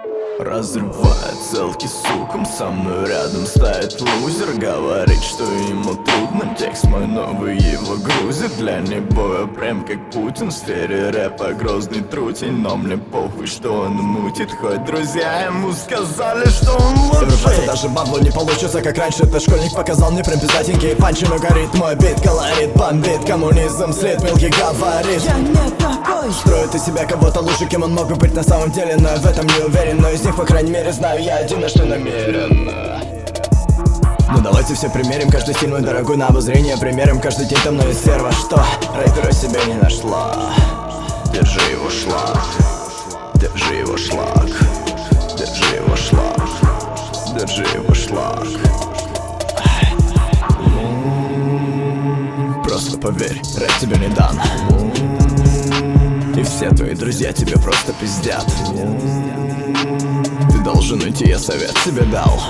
Разрывает целки суком, со мной рядом стоит лузер. Говорит, что ему трудно, текст мой новый его грузит. Для него я прям как Путин, в сфере рэпа грозный трутень. Но мне похуй, что он мутит, хоть друзья ему сказали, что он лучший. Даже бабло не получится, как раньше. Этот школьник показал мне прям пиздатенькие панчи. Но горит мой бит, колорит, бомбит. Коммунизм след, мелкий говорит: я не такой. Строит из себя кого-то лучше, кем он мог бы быть на самом деле. Но я в этом не уверен, но из них, по крайней мере, знаю я один, на что намерен. Ну давайте все примерим, каждый стиль мой дорогой на обозрение. Примерим каждый день там мной серва, что рэпера себе не нашла. Держи его шлак, держи его шлак, держи его шлак, держи его шлак. Просто поверь, рэп тебе не дан, и все твои друзья тебе просто пиздят. Ты должен уйти, я совет тебе дал.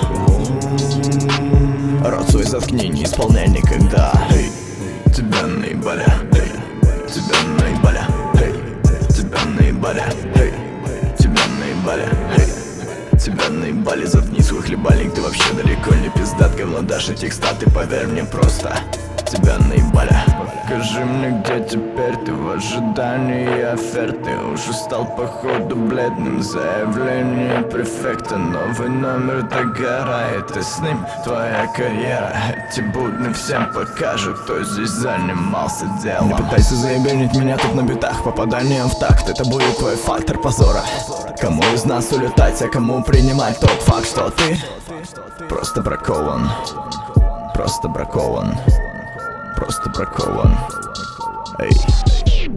Рот свой заткни, не исполняй никогда. Эй, тебя наебали, эй, тебя наебали, эй, тебя наебали, эй, тебя наебали, эй, тебя наебали. Заткни свой хлебальник, ты вообще далеко не пиздат. Говно дашь текста, ты поверь мне просто. Тебя наебали. Скажи мне, где теперь ты в ожидании оферты? Уже стал походу бледным, заявление префекта. Новый номер догорает, и с ним твоя карьера. Эти будни всем покажут, кто здесь занимался делом. Не пытайся заебенить меня тут на битах. Попаданием в такт, это будет твой фактор позора. Кому из нас улетать, а кому принимать тот факт, что ты просто бракован. Просто бракован. Просто бракован. Эй.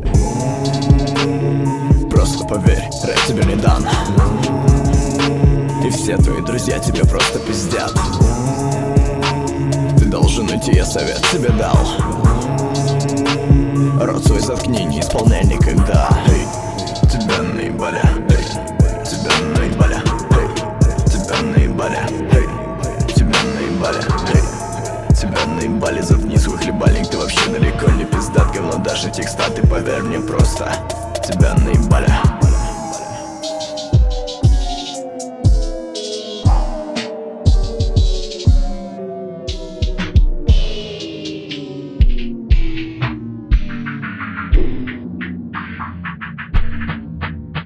Просто поверь, рэп тебе не дан, и все твои друзья тебе просто пиздят. Ты должен уйти, я совет тебе дал. Рот свой заткни, не исполняй никогда. Эй, тебя наебали, эй, тебя наебали, эй, тебя наебали, эй, тебя наебали, эй, тебя наебали. Заткни свой хлебальник, ты вообще далеко не пиздат. Говно дашь текста, ты поверь мне просто. Тебя наебали.